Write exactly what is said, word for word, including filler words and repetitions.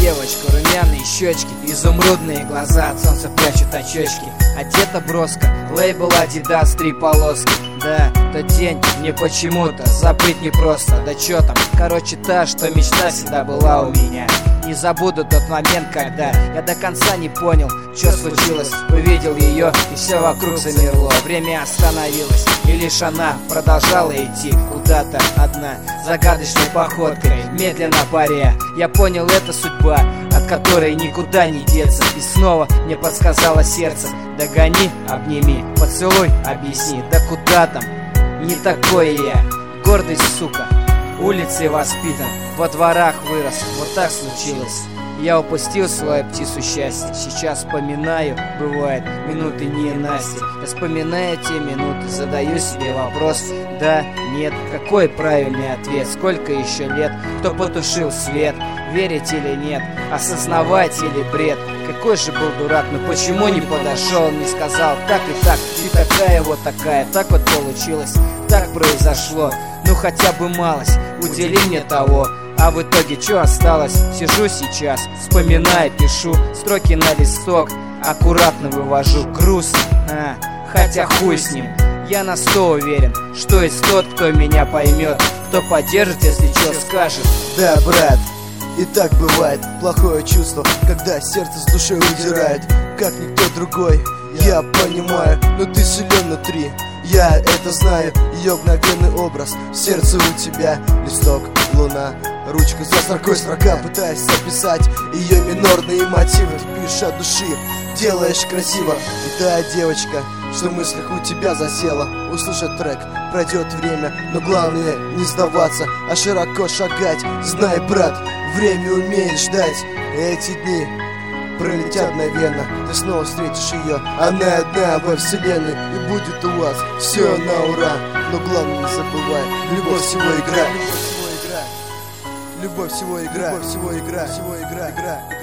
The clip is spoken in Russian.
девочка, румяные щечки, изумрудные глаза, от солнца прячут очечки. Одета броско, лейбл Adidas, три полоски. Да, тот день мне почему-то забыть непросто. Да чё там, короче, та, что мечта всегда была у меня. Не забуду тот момент, когда я до конца не понял, что случилось. Увидел ее, и все вокруг замерло. Время остановилось, и лишь она продолжала идти куда-то одна, загадочной походкой, медленно паря. Я понял, это судьба, от которой никуда не деться. И снова мне подсказало сердце: догони, обними, поцелуй, объясни. Да куда там, не такой я, гордость, сука. Улицей воспитан, во дворах вырос, вот так случилось. Я упустил свою птицу счастья. Сейчас вспоминаю, бывает, минуты ненастья. Я вспоминаю те минуты, задаю себе вопрос: да, нет, какой правильный ответ? Сколько еще лет? Кто потушил свет? Верить или нет? Осознавать или бред? Какой же был дурак, но почему не подошел, не сказал так и так? Ты такая, вот такая, так вот получилось, так произошло. Ну хотя бы малость, удели мне того. А в итоге что осталось? Сижу сейчас, вспоминаю, пишу строки на листок, аккуратно вывожу. Грустно, а, хотя хуй с ним. Я на сто уверен, что есть тот, кто меня поймет, кто поддержит, если что скажет. Да, брат, и так бывает. Плохое чувство, когда сердце с душой удирает. Как никто другой, я понимаю, но ты силен внутри. Я это знаю, ее мгновенный образ в сердце у тебя. Листок, луна, ручка за строкой строка. Пытаюсь описать ее минорные мотивы. Ты пишешь от души, делаешь красиво. И та девочка, что в мыслях у тебя засела, услышит трек, пройдет время, но главное не сдаваться, а широко шагать. Знай, брат, время умеет ждать. Эти дни пролетят мгновенно, ты снова встретишь ее. Она одна во вселенной, и будет у вас все на ура. Но главное не забывай, любовь всего игра. Любовь всего игра. Любовь всего игра. Любовь всего игра. Всего игра. Игра.